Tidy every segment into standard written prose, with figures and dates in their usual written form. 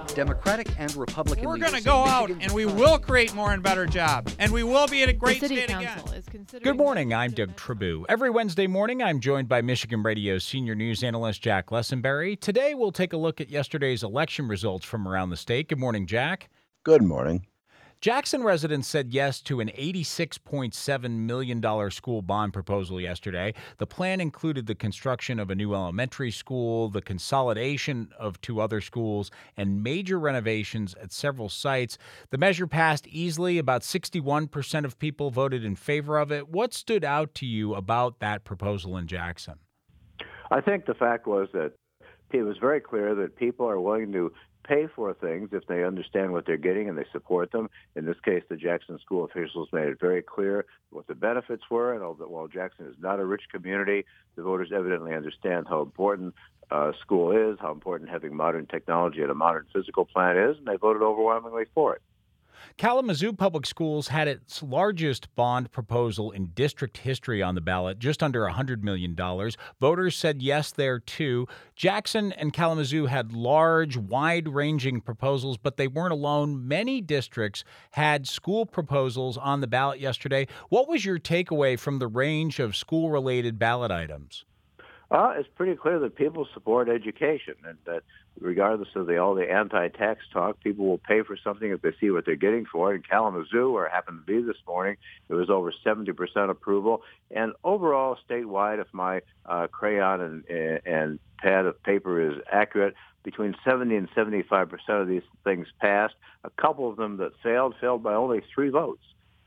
Democratic and Republican We're leaders going to go out and we will create more and better jobs. And we will be in a great state again. Good morning, I'm Doug Tribou. Every Wednesday morning, I'm joined by Michigan Radio's senior news analyst, Jack Lessenberry. Today, we'll take a look at yesterday's election results from around the state. Good morning, Jack. Good morning. Jackson residents said yes to an $86.7 million school bond proposal yesterday. The plan included the construction of a new elementary school, the consolidation of two other schools, and major renovations at several sites. The measure passed easily. About 61% of people voted in favor of it. What stood out to you about that proposal in Jackson? I think the fact was that it was very clear that people are willing to pay for things if they understand what they're getting and they support them. In this case, the Jackson school officials made it very clear what the benefits were. And while Jackson is not a rich community, the voters evidently understand how important school is, how important having modern technology and a modern physical plant is, and they voted overwhelmingly for it. Kalamazoo Public Schools had its largest bond proposal in district history on the ballot, just under $100 million. Voters said yes there, too. Jackson and Kalamazoo had large, wide-ranging proposals, but they weren't alone. Many districts had school proposals on the ballot yesterday. What was your takeaway from the range of school-related ballot items? It's pretty clear that people support education, and that regardless of all the anti-tax talk, people will pay for something if they see what they're getting for it. In Kalamazoo, where I happened to be this morning, it was over 70% approval. And overall, statewide, if my crayon and pad of paper is accurate, between 70 and 75% of these things passed. A couple of them that failed by only 3 votes.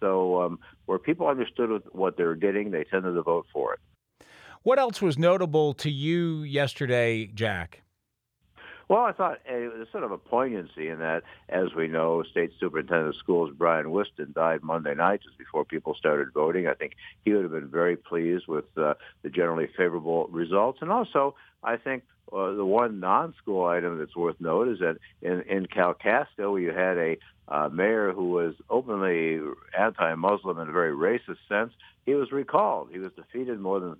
So where people understood what they were getting, they tended to vote for it. What else was notable to you yesterday, Jack? Well, I thought it was sort of a poignancy in that, as we know, State Superintendent of Schools Brian Whiston died Monday night just before people started voting. I think he would have been very pleased with the generally favorable results. And also, I think the one non-school item that's worth note is that in Kalkaska, you had a mayor who was openly anti-Muslim in a very racist sense. He was recalled. He was defeated. More than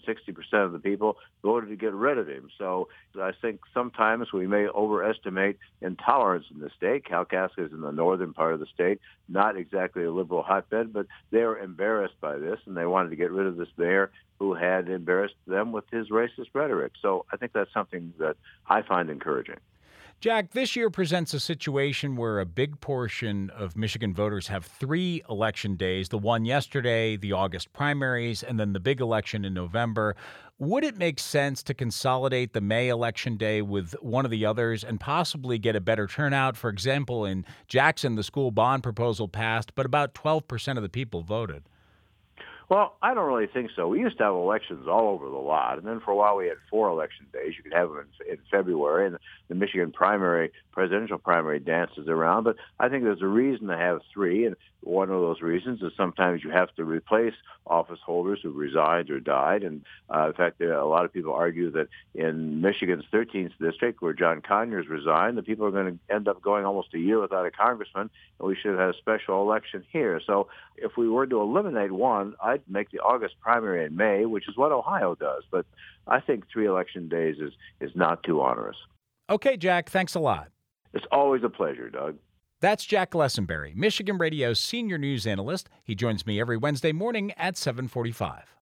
60% of the people voted to get rid of him. So I think sometimes we may overestimate intolerance in the state. Kalkaska is in the northern part of the state, not exactly a liberal hotbed, but they were embarrassed by this, and they wanted to get rid of this mayor who had embarrassed them with his racist rhetoric. So I think that's something that I find encouraging. Jack, this year presents a situation where a big portion of Michigan voters have 3 election days, the one yesterday, the August primaries, and then the big election in November. Would it make sense to consolidate the May election day with one of the others and possibly get a better turnout? For example, in Jackson, the school bond proposal passed, but about 12% of the people voted. Well, I don't really think so. We used to have elections all over the lot, and then for a while we had 4 election days. You could have them in February, and the Michigan presidential primary dances around. But I think there's a reason to have 3, and one of those reasons is sometimes you have to replace office holders who resigned or died. And in fact, a lot of people argue that in Michigan's 13th district, where John Conyers resigned, the people are going to end up going almost a year without a congressman, and we should have had a special election here. So if we were to eliminate one, I'd make the August primary in May, which is what Ohio does. But I think 3 election days is not too onerous. Okay, Jack, thanks a lot. It's always a pleasure, Doug. That's Jack Lessenberry, Michigan Radio's senior news analyst. He joins me every Wednesday morning at 7:45.